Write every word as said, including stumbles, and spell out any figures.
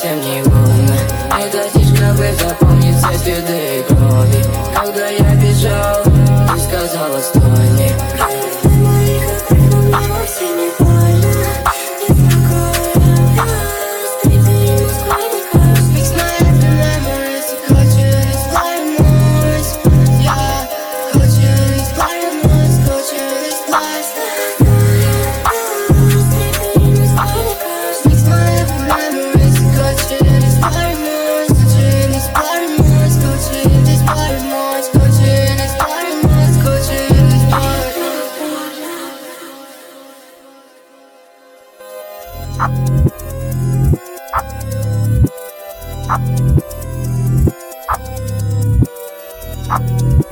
совсем не умно. Эта птичка бы запомнит все следы крови. Когда я бежал, ты сказала стой мне. Up.